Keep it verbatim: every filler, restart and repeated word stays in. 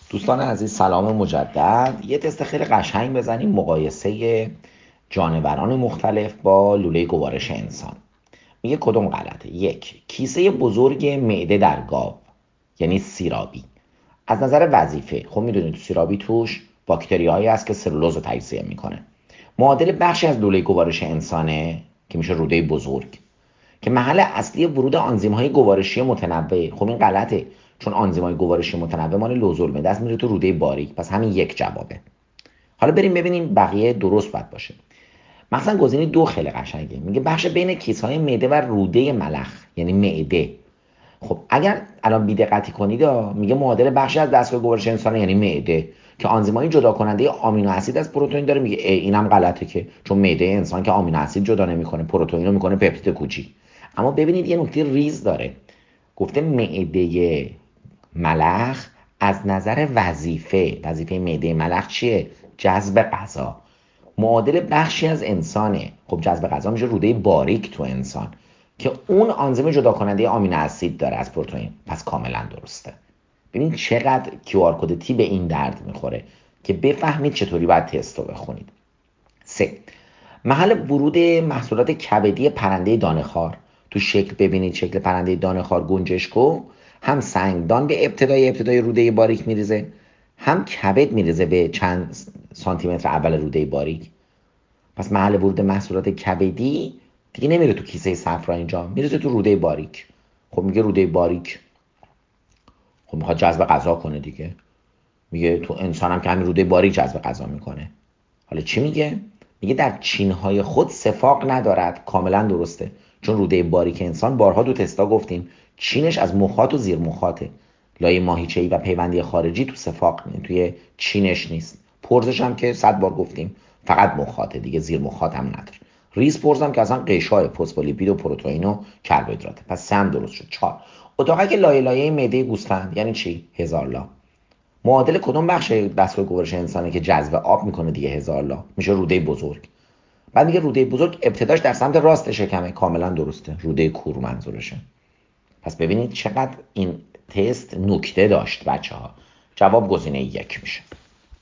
دوستان عزیز سلام مجدد. یه تست خیلی قشنگ بزنیم مقایسه جانوران مختلف با لوله گوارش انسان. میگه کدوم غلطه؟ یک، کیسه بزرگ معده در گاو یعنی سیرابی از نظر وظیفه، خب میدونید سیرابی توش باکتریایی هست که سلولوز رو تجزیه میکنه، معادل بخشی از لوله گوارش انسانه که میشه روده بزرگ که محل اصلی ورود آنزیم های گوارشی متنوع. خب این غلطه، چون آنزیم های گوارشی متنوع مال لوزالمعده است، میره تو روده باریک، پس همین یک جوابه. حالا بریم ببینیم بقیه درست باید باشه. مثلا گزینه دو خیلی قشنگه، میگه بخش بین کیسه های معده و روده ملخ یعنی معده. خب اگر الان بی‌دقتی کنید میگه معادل بخشی از دستگاه گوارش انسان یعنی معده که آنزیمای جدا کننده آمینو اسید از پروتئین داره. میگه اینم غلطه که چون معده انسان که آمینو اسید جدا نمیکنه، پروتئین رو میکنه پپتید کوچیک. اما ببینید یه نکته ریز داره، گفته معده ملخ از نظر وظیفه، وظیفه معده ملخ چیه؟ جذب غذا. معادل بخشی از انسانه. خب جذب غذا میشه روده باریک تو انسان که اون آنزیم جدا کننده آمینو اسید داره از پروتئین، پس کاملا درسته. ببین چقدر کیو آر کد تی به این درد میخوره که بفهمید چطوری باید تست رو بخونید. سه، محل ورود محصولات کبدی پرنده دانه‌خوار. تو شکل ببینید شکل پرنده دانه‌خوار گنجشکو هم سنگدان به ابتدای ابتدای روده باریک میریزه، هم کبد میریزه به چند سانتی متر اول روده باریک. پس محل ورود محصولات کبدی دیگه نمیره تو کیسه صفرا، اینجا میریزه تو روده باریک. خب میگه روده باریک خب میخواد جذب غذا کنه دیگه، میگه تو انسان هم که همین روده باریک جذب غذا میکنه. حالا چی میگه؟ میگه در چینهای خود سفاق ندارد. کاملا درسته، چون روده باریک انسان بارها تو تستا گفتیم چینش از مخاط و زیر مخاطه. لایه ماهیچه‌ای و پیوندی خارجی تو سفاق نیست، توی چینش نیست. پرزش هم که صد بار گفتیم فقط مخاطه دیگه، زیر مخاط هم نداره. ریز پرزم که اصلا قشای فسفولیپید و پروتئین و کربوهیدراته. پس سه هم درست شد. چهار، اتاقک لایه لایه معده گوسفند یعنی چی؟ هزار لا. معادل کدوم بخش دستگاه گوارش انسانه که جذب آب میکنه دیگه؟ هزار لا. میشه روده بزرگ. بعد میگه روده بزرگ ابتداش در سمت راست شکمه. کاملا درسته، روده کور منظورشه. پس ببینید چقدر این تست نکته داشت بچه ها. جواب گزینه یک میشه.